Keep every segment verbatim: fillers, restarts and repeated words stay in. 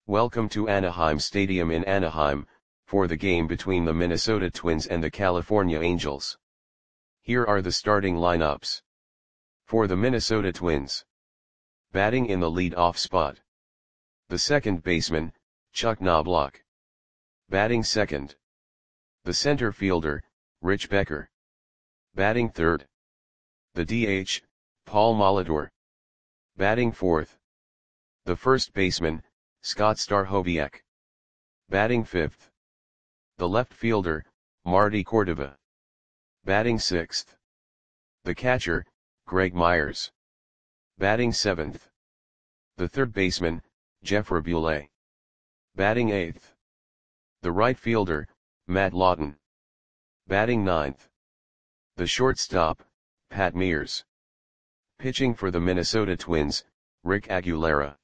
Welcome to Anaheim Stadium in Anaheim, for the game between the Minnesota Twins and the California Angels. Here are the starting lineups. For the Minnesota Twins. Batting in the lead-off spot. The second baseman, Chuck Knobloch. Batting second. The center fielder, Rich Becker. Batting third. The D H, Paul Molitor. Batting fourth. The first baseman, Scott Stachowiak. Batting fifth. The left fielder, Marty Cordova. Batting sixth. The catcher, Greg Myers. Batting seventh. The third baseman, Jeff Rabule. Batting eighth. The right fielder, Matt Lawton. Batting ninth. The shortstop, Pat Mears. Pitching for the Minnesota Twins, Rick Aguilera.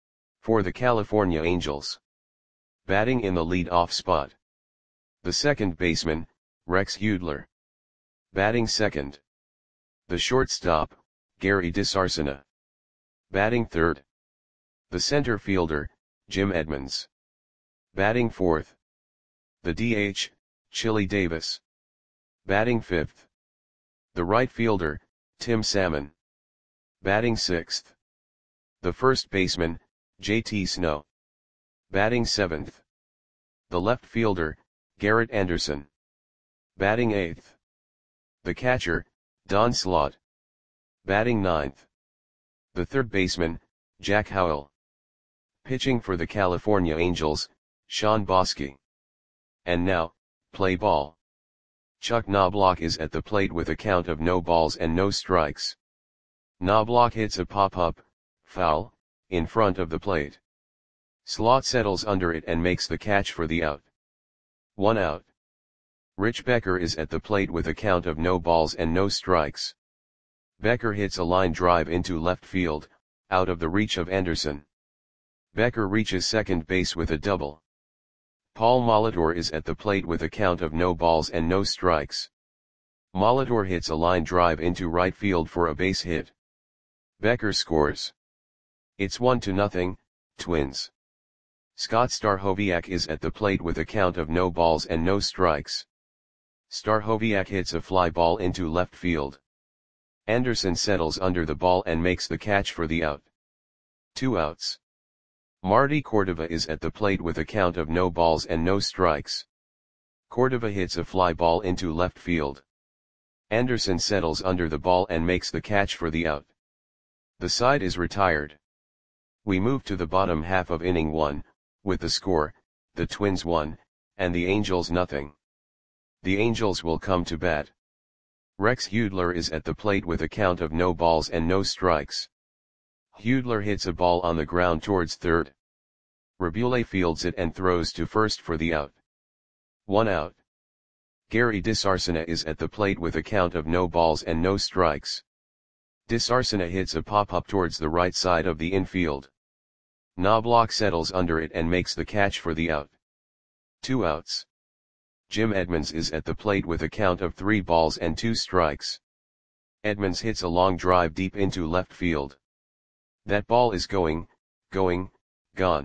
For the California Angels. Batting in the lead-off spot. The second baseman, Rex Hudler. Batting second. The shortstop, Gary DiSarcina. Batting third. The center fielder, Jim Edmonds. Batting fourth. The D H, Chili Davis. Batting fifth. The right fielder, Tim Salmon. Batting sixth. The first baseman, J T Snow. Batting seventh. The left fielder, Garrett Anderson. Batting eighth. The catcher, Don Slaught. Batting ninth. The third baseman, Jack Howell. Pitching for the California Angels, Sean Bosky. And now, play ball. Chuck Knobloch is at the plate with a count of no balls and no strikes. Knobloch hits a pop-up, foul, in front of the plate. Slaught settles under it and makes the catch for the out. One out. Rich Becker is at the plate with a count of no balls and no strikes. Becker hits a line drive into left field, out of the reach of Anderson. Becker reaches second base with a double. Paul Molitor is at the plate with a count of no balls and no strikes. Molitor hits a line drive into right field for a base hit. Becker scores. It's one to nothing, Twins. Scott Stachowiak is at the plate with a count of no balls and no strikes. Stachowiak hits a fly ball into left field. Anderson settles under the ball and makes the catch for the out. Two outs. Marty Cordova is at the plate with a count of no balls and no strikes. Cordova hits a fly ball into left field. Anderson settles under the ball and makes the catch for the out. The side is retired. We move to the bottom half of inning one, with the score, the Twins one, and the Angels nothing. The Angels will come to bat. Rex Hudler is at the plate with a count of no balls and no strikes. Hudler hits a ball on the ground towards third. Rabule fields it and throws to first for the out. One out. Gary DiSarcina is at the plate with a count of no balls and no strikes. DiSarcina hits a pop-up towards the right side of the infield. Knobloch settles under it and makes the catch for the out. Two outs. Jim Edmonds is at the plate with a count of three balls and two strikes. Edmonds hits a long drive deep into left field. That ball is going, going, gone.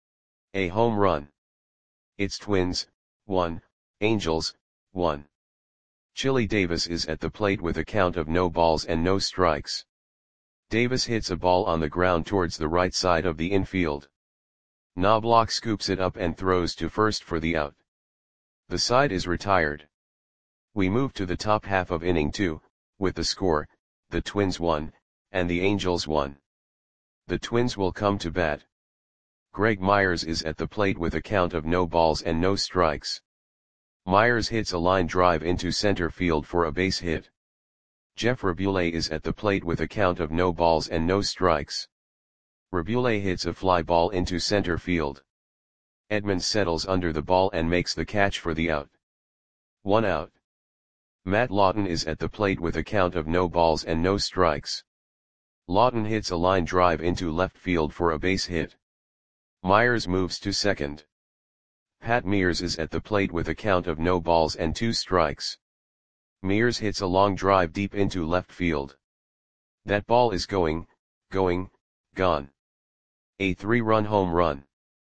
A home run. It's Twins, one, Angels, one. Chili Davis is at the plate with a count of no balls and no strikes. Davis hits a ball on the ground towards the right side of the infield. Knobloch scoops it up and throws to first for the out. The side is retired. We move to the top half of inning two, with the score, the Twins one, and the Angels one. The Twins will come to bat. Greg Myers is at the plate with a count of no balls and no strikes. Myers hits a line drive into center field for a base hit. Jeff Rabule is at the plate with a count of no balls and no strikes. Rabule hits a fly ball into center field. Edmonds settles under the ball and makes the catch for the out. One out. Matt Lawton is at the plate with a count of no balls and no strikes. Lawton hits a line drive into left field for a base hit. Myers moves to second. Pat Mears is at the plate with a count of no balls and two strikes. Mears hits a long drive deep into left field. That ball is going, going, gone. A three-run home run.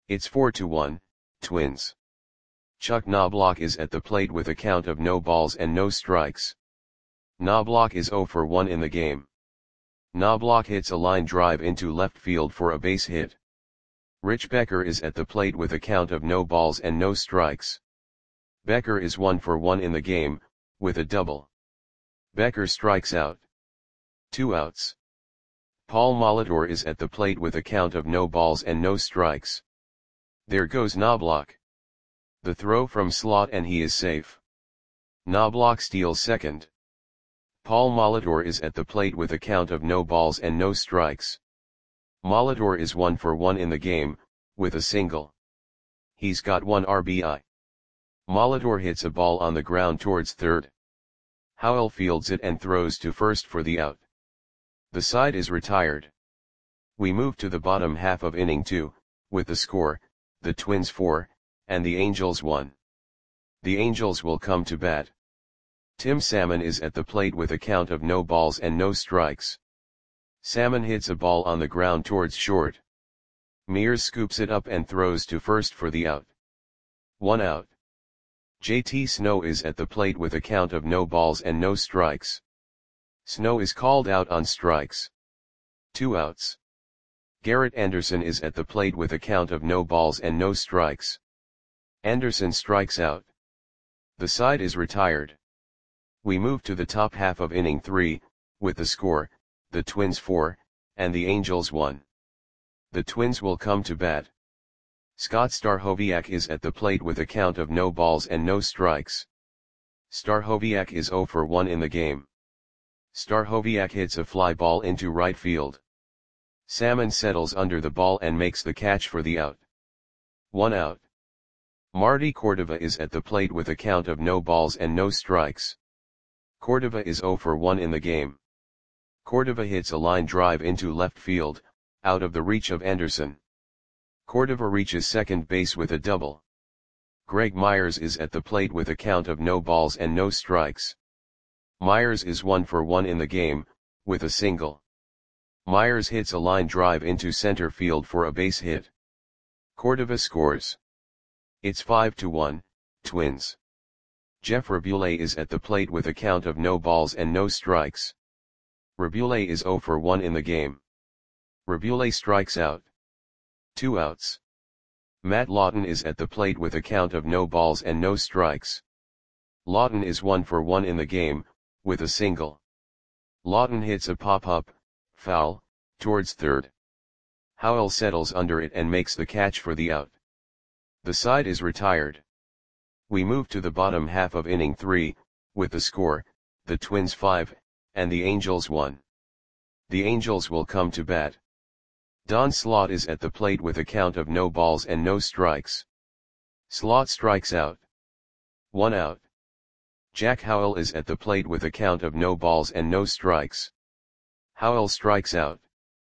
It's four to one, Twins. Chuck Knobloch is at the plate with a count of no balls and no strikes. Knobloch is zero for one in the game. Knobloch hits a line drive into left field for a base hit. Rich Becker is at the plate with a count of no balls and no strikes. Becker is one for one in the game, with a double. Becker strikes out. Two outs. Paul Molitor is at the plate with a count of no balls and no strikes. There goes Knobloch. The throw from slot and he is safe. Knobloch steals second. Paul Molitor is at the plate with a count of no balls and no strikes. Molitor is one for one in the game, with a single. He's got one R B I. Molitor hits a ball on the ground towards third. Howell fields it and throws to first for the out. The side is retired. We move to the bottom half of inning two, with the score, the Twins four, and the Angels one. The Angels will come to bat. Tim Salmon is at the plate with a count of no balls and no strikes. Salmon hits a ball on the ground towards short. Mears scoops it up and throws to first for the out. One out. J T Snow is at the plate with a count of no balls and no strikes. Snow is called out on strikes. Two outs. Garrett Anderson is at the plate with a count of no balls and no strikes. Anderson strikes out. The side is retired. We move to the top half of inning three, with the score, the Twins four, and the Angels one. The Twins will come to bat. Scott Stachowiak is at the plate with a count of no balls and no strikes. Stachowiak is zero for one in the game. Stachowiak hits a fly ball into right field. Salmon settles under the ball and makes the catch for the out. One out. Marty Cordova is at the plate with a count of no balls and no strikes. Cordova is zero for one in the game. Cordova hits a line drive into left field, out of the reach of Anderson. Cordova reaches second base with a double. Greg Myers is at the plate with a count of no balls and no strikes. Myers is one for one in the game, with a single. Myers hits a line drive into center field for a base hit. Cordova scores. It's five to one, Twins. Jeff Rabule is at the plate with a count of no balls and no strikes. Rabule is zero for one in the game. Rabule strikes out. Two outs. Matt Lawton is at the plate with a count of no balls and no strikes. Lawton is one for one in the game, with a single. Lawton hits a pop-up, foul, towards third. Howell settles under it and makes the catch for the out. The side is retired. We move to the bottom half of inning three, with the score, the Twins five, and the Angels one. The Angels will come to bat. Don Slaught is at the plate with a count of no balls and no strikes. Slaught strikes out. One out. Jack Howell is at the plate with a count of no balls and no strikes. Howell strikes out.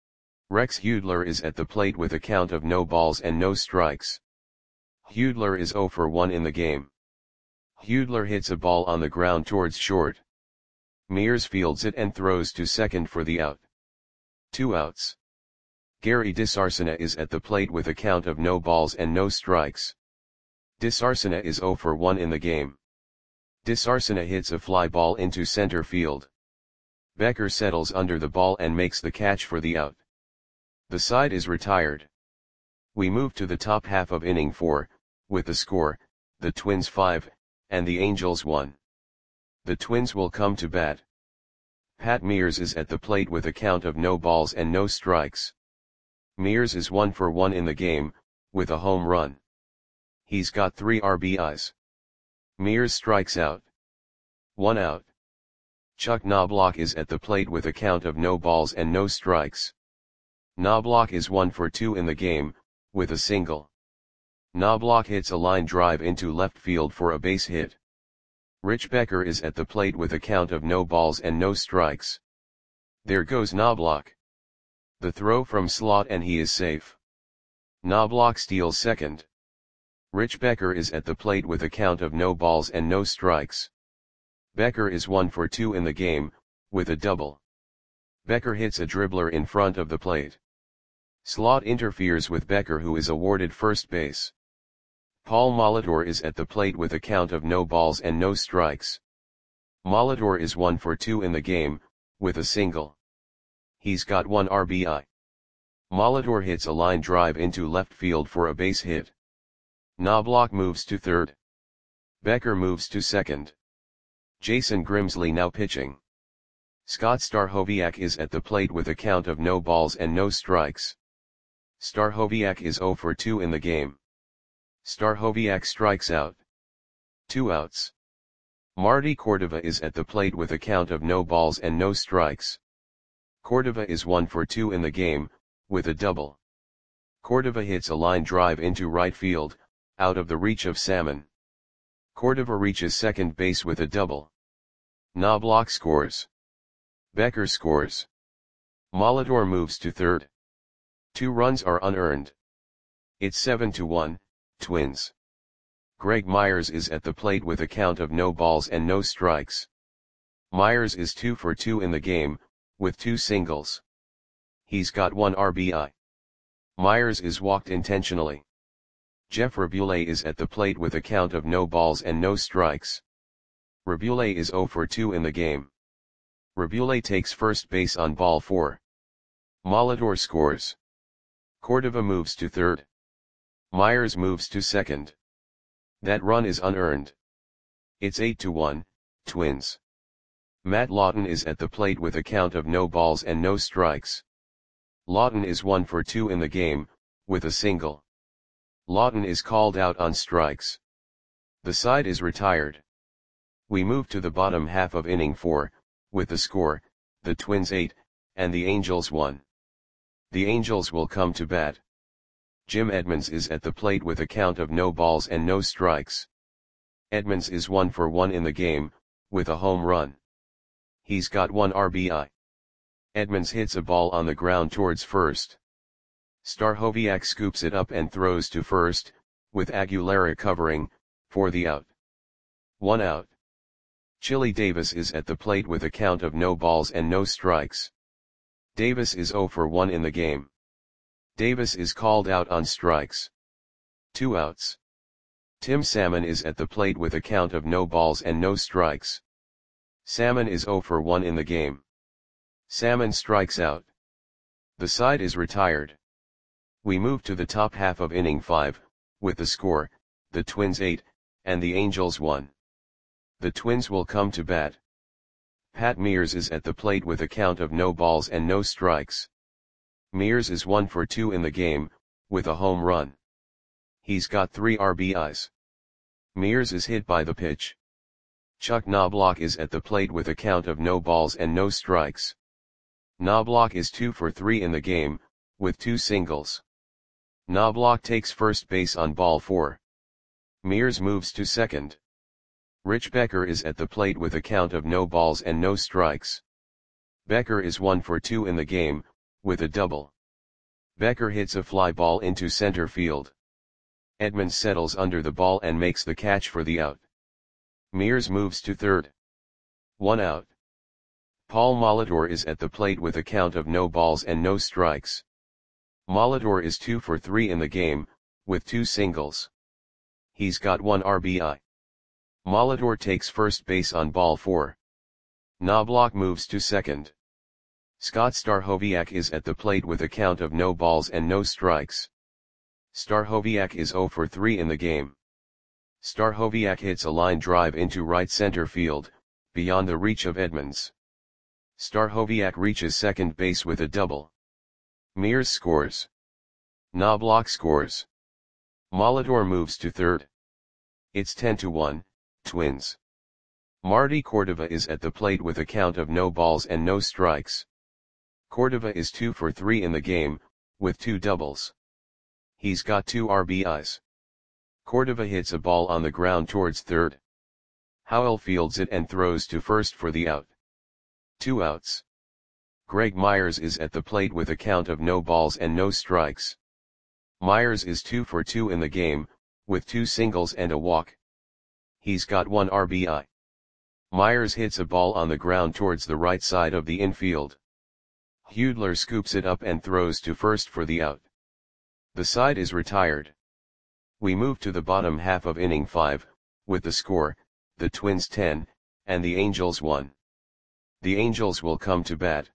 Rex Hudler is at the plate with a count of no balls and no strikes. Hudler is zero for one in the game. Hudler hits a ball on the ground towards short. Mears fields it and throws to second for the out. Two outs. Gary DeSarcina is at the plate with a count of no balls and no strikes. DeSarcina is zero for one in the game. DeSarcina hits a fly ball into center field. Becker settles under the ball and makes the catch for the out. The side is retired. We move to the top half of inning four, with the score, the Twins five, and the Angels one. The Twins will come to bat. Pat Mears is at the plate with a count of no balls and no strikes. Mears is one for one in the game, with a home run. He's got three R B Is. Mears strikes out. One out. Chuck Knobloch is at the plate with a count of no balls and no strikes. Knobloch is one for two in the game, with a single. Knobloch hits a line drive into left field for a base hit. Rich Becker is at the plate with a count of no balls and no strikes. There goes Knobloch. The throw from slot and he is safe. Knobloch steals second. Rich Becker is at the plate with a count of no balls and no strikes. Becker is one for two in the game, with a double. Becker hits a dribbler in front of the plate. Slot interferes with Becker, who is awarded first base. Paul Molitor is at the plate with a count of no balls and no strikes. Molitor is one for two in the game, with a single. He's got one R B I. Molitor hits a line drive into left field for a base hit. Knobloch moves to third. Becker moves to second. Jason Grimsley now pitching. Scott Stachowiak is at the plate with a count of no balls and no strikes. Stachowiak is zero for two in the game. Stachowiak strikes out. Two outs. Marty Cordova is at the plate with a count of no balls and no strikes. Cordova is one for two in the game, with a double. Cordova hits a line drive into right field, out of the reach of Salmon. Cordova reaches second base with a double. Knobloch scores. Becker scores. Molitor moves to third. Two runs are unearned. It's seven to one, Twins. Greg Myers is at the plate with a count of no balls and no strikes. Myers is two for two in the game, with two singles. He's got one R B I. Myers is walked intentionally. Jeff Rabule is at the plate with a count of no balls and no strikes. Rabule is zero for two in the game. Rabule takes first base on ball four. Molitor scores. Cordova moves to third. Myers moves to second. That run is unearned. It's eight to one, Twins. Matt Lawton is at the plate with a count of no balls and no strikes. Lawton is one for two in the game, with a single. Lawton is called out on strikes. The side is retired. We move to the bottom half of inning four, with the score, the Twins eight, and the Angels one. The Angels will come to bat. Jim Edmonds is at the plate with a count of no balls and no strikes. Edmonds is one for one in the game, with a home run. He's got one R B I. Edmonds hits a ball on the ground towards first. Stachowiak scoops it up and throws to first, with Aguilera covering, for the out. One out. Chili Davis is at the plate with a count of no balls and no strikes. Davis is zero for one in the game. Davis is called out on strikes. Two outs. Tim Salmon is at the plate with a count of no balls and no strikes. Salmon is zero for one in the game. Salmon strikes out. The side is retired. We move to the top half of inning five, with the score, the Twins eight, and the Angels one. The Twins will come to bat. Pat Mears is at the plate with a count of no balls and no strikes. Mears is one for two in the game, with a home run. He's got three R B Is. Mears is hit by the pitch. Chuck Knobloch is at the plate with a count of no balls and no strikes. Knobloch is two for three in the game, with two singles. Knobloch takes first base on ball four. Mears moves to second. Rich Becker is at the plate with a count of no balls and no strikes. Becker is one for two in the game, with a double. Becker hits a fly ball into center field. Edmonds settles under the ball and makes the catch for the out. Mears moves to third. One out. Paul Molitor is at the plate with a count of no balls and no strikes. Molitor is two for three in the game, with two singles. He's got one R B I. Molitor takes first base on ball four. Knobloch moves to second. Scott Stachowiak is at the plate with a count of no balls and no strikes. Stachowiak is zero for three in the game. Stachowiak hits a line drive into right center field, beyond the reach of Edmonds. Stachowiak reaches second base with a double. Mears scores. Knobloch scores. Molitor moves to third. It's ten to one, Twins. Marty Cordova is at the plate with a count of no balls and no strikes. Cordova is two for three in the game, with two doubles. He's got two R B Is. Cordova hits a ball on the ground towards third. Howell fields it and throws to first for the out. Two outs. Greg Myers is at the plate with a count of no balls and no strikes. Myers is two for two in the game, with two singles and a walk. He's got one R B I. Myers hits a ball on the ground towards the right side of the infield. Hudler scoops it up and throws to first for the out. The side is retired. We move to the bottom half of inning five, with the score, the Twins ten, and the Angels one. The Angels will come to bat.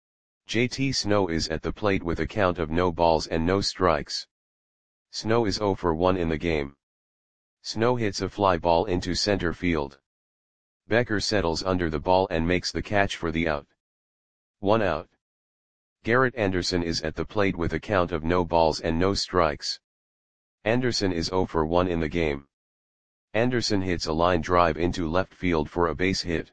J T Snow is at the plate with a count of no balls and no strikes. Snow is zero for one in the game. Snow hits a fly ball into center field. Becker settles under the ball and makes the catch for the out. One out. Garrett Anderson is at the plate with a count of no balls and no strikes. Anderson is zero for one in the game. Anderson hits a line drive into left field for a base hit.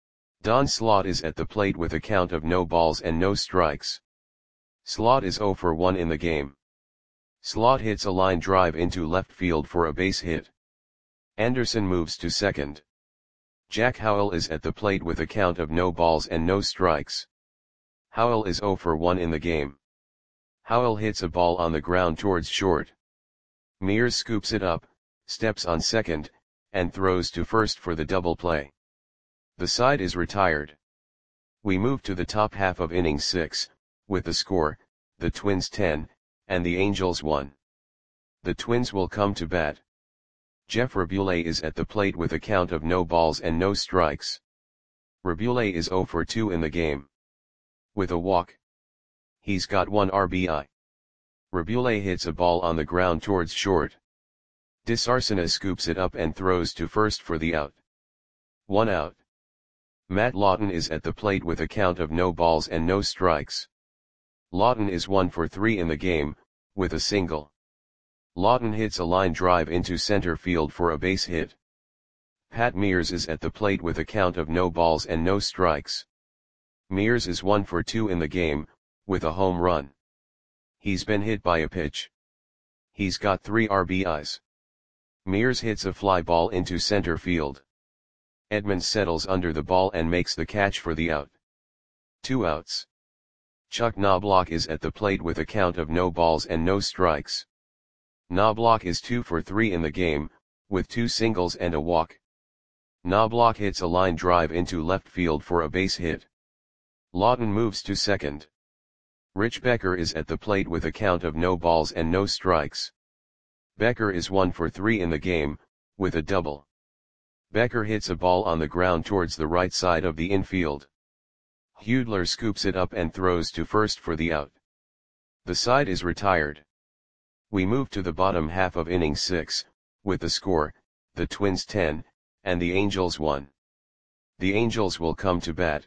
Don Slaught is at the plate with a count of no balls and no strikes. Slaught is zero for one in the game. Slaught hits a line drive into left field for a base hit. Anderson moves to second. Jack Howell is at the plate with a count of no balls and no strikes. Howell is zero for one in the game. Howell hits a ball on the ground towards short. Mears scoops it up, steps on second, and throws to first for the double play. The side is retired. We move to the top half of inning six, with the score, the Twins ten, and the Angels one. The Twins will come to bat. Jeff Rabule is at the plate with a count of no balls and no strikes. Rabule is zero for two in the game. With a walk. He's got one R B I. Rabule hits a ball on the ground towards short. DeSarcina scoops it up and throws to first for the out. One out. Matt Lawton is at the plate with a count of no balls and no strikes. Lawton is one for three in the game, with a single. Lawton hits a line drive into center field for a base hit. Pat Mears is at the plate with a count of no balls and no strikes. Mears is one for two in the game, with a home run. He's been hit by a pitch. He's got three R B Is. Mears hits a fly ball into center field. Edmonds settles under the ball and makes the catch for the out. Two outs. Chuck Knobloch is at the plate with a count of no balls and no strikes. Knobloch is two for three in the game, with two singles and a walk. Knobloch hits a line drive into left field for a base hit. Lawton moves to second. Rich Becker is at the plate with a count of no balls and no strikes. Becker is one for three in the game, with a double. Becker hits a ball on the ground towards the right side of the infield. Hudler scoops it up and throws to first for the out. The side is retired. We move to the bottom half of inning six, with the score, the Twins ten, and the Angels one. The Angels will come to bat.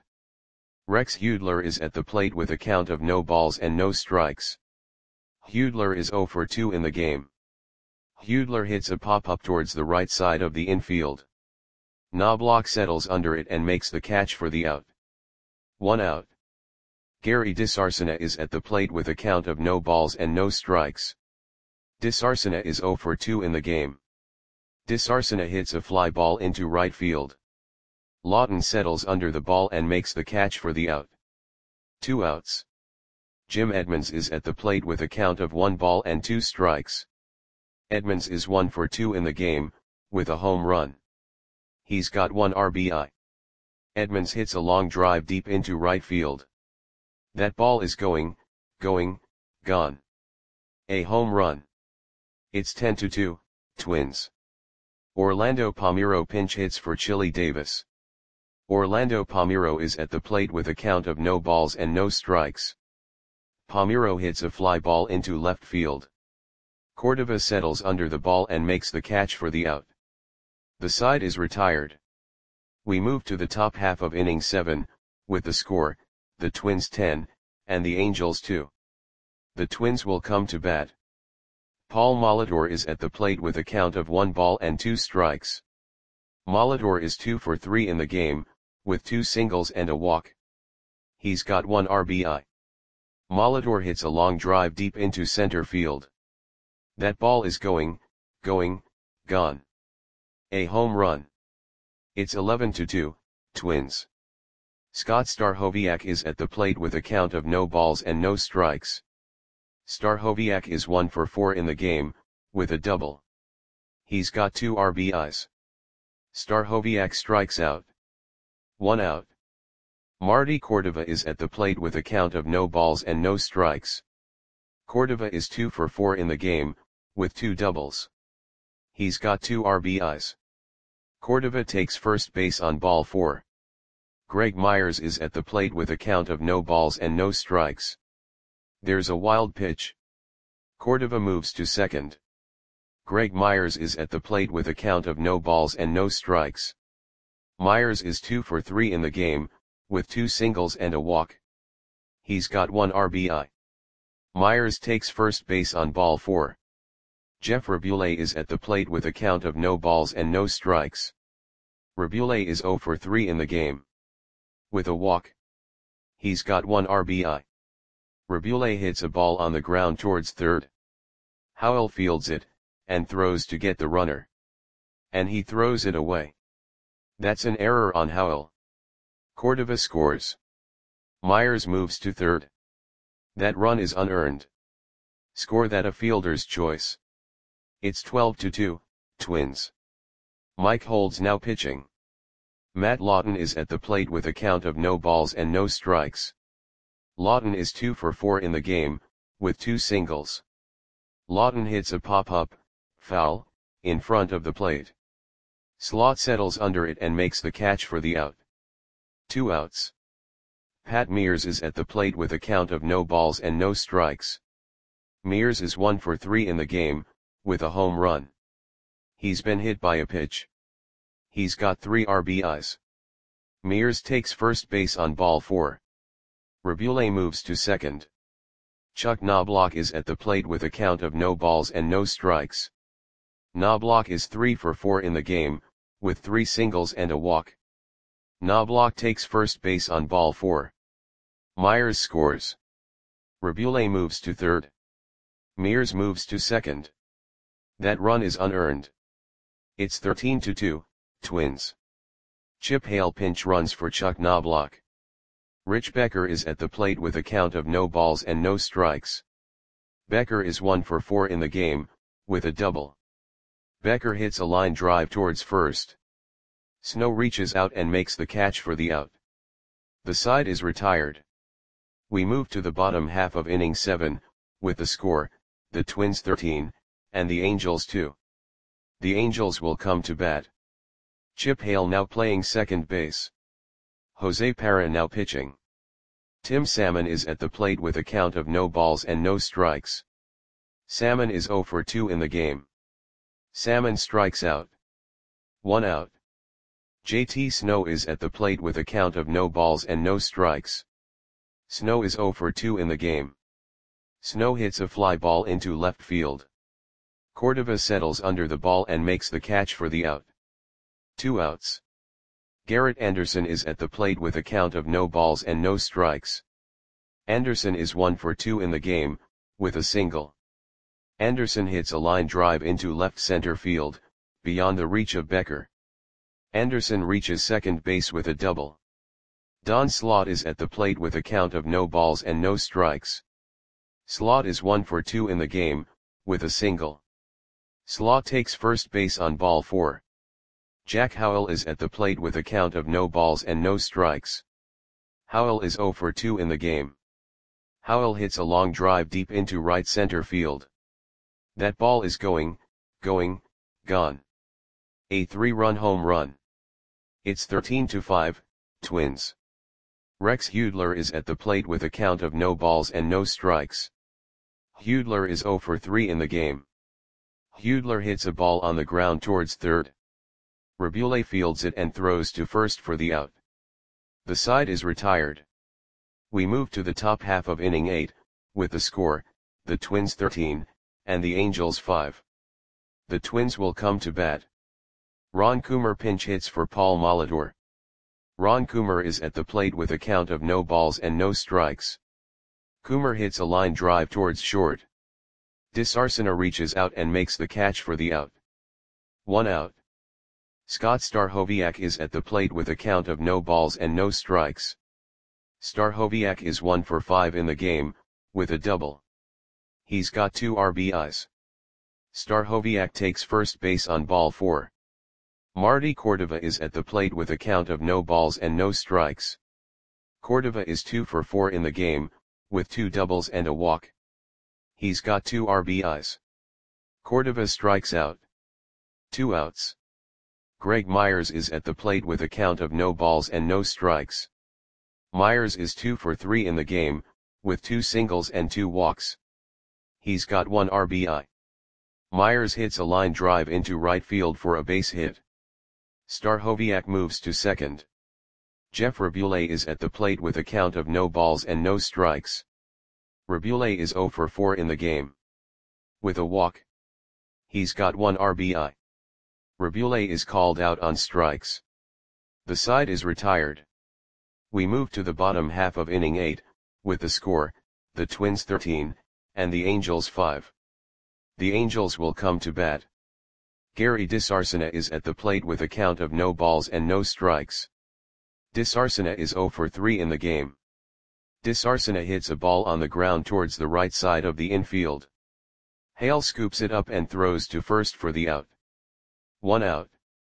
Rex Hudler is at the plate with a count of no balls and no strikes. Hudler is zero for two in the game. Hudler hits a pop-up towards the right side of the infield. Knobloch settles under it and makes the catch for the out. One out. Gary DeSarcina is at the plate with a count of no balls and no strikes. DeSarcina is zero for two in the game. DeSarcina hits a fly ball into right field. Lawton settles under the ball and makes the catch for the out. Two outs. Jim Edmonds is at the plate with a count of one ball and two strikes. Edmonds is one for two in the game, with a home run. He's got one R B I. Edmonds hits a long drive deep into right field. That ball is going, going, gone. A home run. It's ten to two, Twins. Orlando Palmeiro pinch hits for Chili Davis. Orlando Palmeiro is at the plate with a count of no balls and no strikes. Palmeiro hits a fly ball into left field. Cordova settles under the ball and makes the catch for the out. The side is retired. We move to the top half of inning seven, with the score, the Twins ten, and the Angels two. The Twins will come to bat. Paul Molitor is at the plate with a count of one ball and two strikes. Molitor is two for three in the game, with two singles and a walk. He's got one R B I. Molitor hits a long drive deep into center field. That ball is going, going, gone. A home run. It's eleven to two, Twins. Scott Stachowiak is at the plate with a count of no balls and no strikes. Stachowiak is one for four in the game, with a double. He's got two R B Is. Stachowiak strikes out. One out. Marty Cordova is at the plate with a count of no balls and no strikes. Cordova is two for four in the game, with two doubles. He's got two R B Is. Cordova takes first base on ball four. Greg Myers is at the plate with a count of no balls and no strikes. There's a wild pitch. Cordova moves to second. Greg Myers is at the plate with a count of no balls and no strikes. Myers is two for three in the game, with two singles and a walk. He's got one R B I. Myers takes first base on ball four. Jeff Rabule is at the plate with a count of no balls and no strikes. Rabule is zero for three in the game, with a walk. He's got one R B I. Rabule hits a ball on the ground towards third. Howell fields it, and throws to get the runner. And he throws it away. That's an error on Howell. Cordova scores. Myers moves to third. That run is unearned. Score that a fielder's choice. It's twelve to two, Twins. Mike Holds now pitching. Matt Lawton is at the plate with a count of no balls and no strikes. Lawton is two for four in the game, with two singles. Lawton hits a pop-up, foul, in front of the plate. Slot settles under it and makes the catch for the out. Two outs. Pat Mears is at the plate with a count of no balls and no strikes. Mears is one for three in the game, with a home run. He's been hit by a pitch. He's got three R B Is. Mears takes first base on ball four. Rabule moves to second. Chuck Knobloch is at the plate with a count of no balls and no strikes. Knobloch is three for four in the game, with three singles and a walk. Knobloch takes first base on ball four. Myers scores. Rabule moves to third. Mears moves to second. That run is unearned. It's thirteen to two, Twins. Chip Hale pinch runs for Chuck Knobloch. Rich Becker is at the plate with a count of no balls and no strikes. Becker is one for four in the game, with a double. Becker hits a line drive towards first. Snow reaches out and makes the catch for the out. The side is retired. We move to the bottom half of inning seven, with the score, the Twins thirteen, and the Angels two. The Angels will come to bat. Chip Hale now playing second base. Jose Parra now pitching. Tim Salmon is at the plate with a count of no balls and no strikes. Salmon is zero for two in the game. Salmon strikes out. One out. J T Snow is at the plate with a count of no balls and no strikes. Snow is zero for two in the game. Snow hits a fly ball into left field. Cordova settles under the ball and makes the catch for the out. Two outs. Garrett Anderson is at the plate with a count of no balls and no strikes. Anderson is one for two in the game, with a single. Anderson hits a line drive into left center field, beyond the reach of Becker. Anderson reaches second base with a double. Don Slaught is at the plate with a count of no balls and no strikes. Slaught is one for two in the game, with a single. Slaught takes first base on ball four. Jack Howell is at the plate with a count of no balls and no strikes. Howell is zero for two in the game. Howell hits a long drive deep into right center field. That ball is going, going, gone. A three-run home run. It's thirteen to five, Twins. Rex Hudler is at the plate with a count of no balls and no strikes. Hudler is zero for three in the game. Hudler hits a ball on the ground towards third. Rabule fields it and throws to first for the out. The side is retired. We move to the top half of inning eight, with the score, the Twins thirteen, and the Angels five. The Twins will come to bat. Ron Coomer pinch hits for Paul Molitor. Ron Coomer is at the plate with a count of no balls and no strikes. Coomer hits a line drive towards short. DeSarcina reaches out and makes the catch for the out. One out. Scott Stachowiak is at the plate with a count of no balls and no strikes. Stachowiak is one for five in the game, with a double. He's got two R B Is. Stachowiak takes first base on ball four. Marty Cordova is at the plate with a count of no balls and no strikes. Cordova is two for four in the game, with two doubles and a walk. He's got two R B Is. Cordova strikes out. Two outs. Greg Myers is at the plate with a count of no balls and no strikes. Myers is two for three in the game, with two singles and two walks. He's got one R B I. Myers hits a line drive into right field for a base hit. Stachowiak moves to second. Jeff Rabule is at the plate with a count of no balls and no strikes. Rabule is zero for four in the game. With a walk. He's got one R B I. Rabule is called out on strikes. The side is retired. We move to the bottom half of inning eight, with the score, the Twins thirteen, and the Angels five. The Angels will come to bat. Gary DeSarcina is at the plate with a count of no balls and no strikes. DeSarcina is zero for three in the game. DeSarcina hits a ball on the ground towards the right side of the infield. Hale scoops it up and throws to first for the out. One out.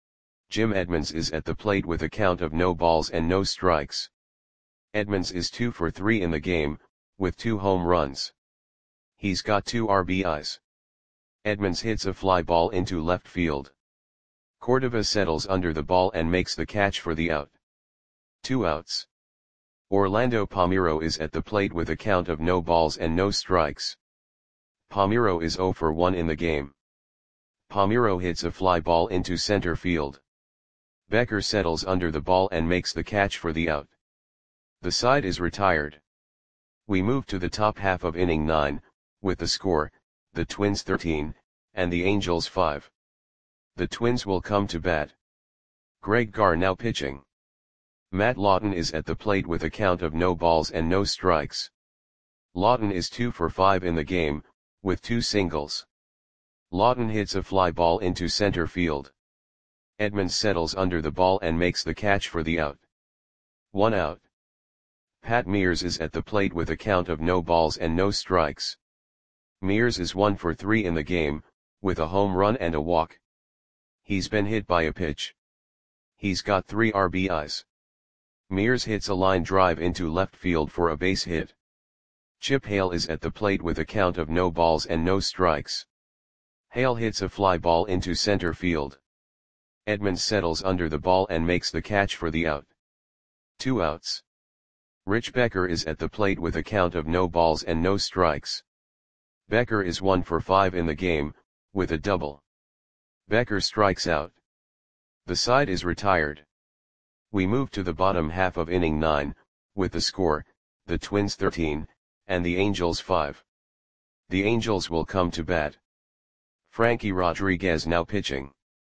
Jim Edmonds is at the plate with a count of no balls and no strikes. Edmonds is two for three in the game, with two home runs. He's got two R B Is. Edmonds hits a fly ball into left field. Cordova settles under the ball and makes the catch for the out. Two outs. Orlando Palmeiro is at the plate with a count of no balls and no strikes. Palmeiro is zero for one in the game. Palmeiro hits a fly ball into center field. Becker settles under the ball and makes the catch for the out. The side is retired. We move to the top half of inning nine, with the score, the Twins thirteen, and the Angels five. The Twins will come to bat. Greg Garr now pitching. Matt Lawton is at the plate with a count of no balls and no strikes. Lawton is two for five in the game, with two singles. Lawton hits a fly ball into center field. Edmonds settles under the ball and makes the catch for the out. One out. Pat Mears is at the plate with a count of no balls and no strikes. Mears is one for three in the game, with a home run and a walk. He's been hit by a pitch. He's got three R B Is. Mears hits a line drive into left field for a base hit. Chip Hale is at the plate with a count of no balls and no strikes. Hale hits a fly ball into center field. Edmonds settles under the ball and makes the catch for the out. Two outs. Rich Becker is at the plate with a count of no balls and no strikes. Becker is one for five in the game, with a double. Becker strikes out. The side is retired. We move to the bottom half of inning nine, with the score, the Twins thirteen, and the Angels five. The Angels will come to bat. Frankie Rodriguez now pitching.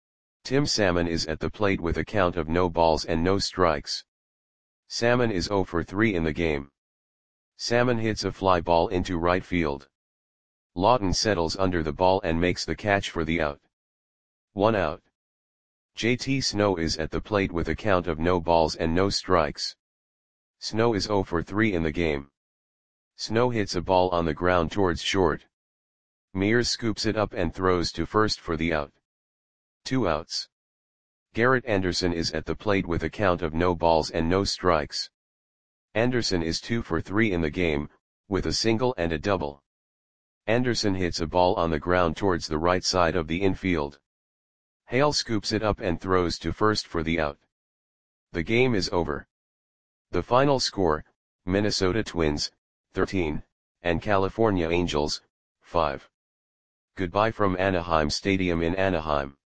Tim Salmon is at the plate with a count of no balls and no strikes. Salmon is zero for three in the game. Salmon hits a fly ball into right field. Lawton settles under the ball and makes the catch for the out. One out. J T Snow is at the plate with a count of no balls and no strikes. Snow is zero for three in the game. Snow hits a ball on the ground towards short. Mears scoops it up and throws to first for the out. Two outs. Garrett Anderson is at the plate with a count of no balls and no strikes. Anderson is two for three in the game, with a single and a double. Anderson hits a ball on the ground towards the right side of the infield. Hale scoops it up and throws to first for the out. The game is over. The final score, Minnesota Twins, thirteen, and California Angels, five. Goodbye from Anaheim Stadium in Anaheim.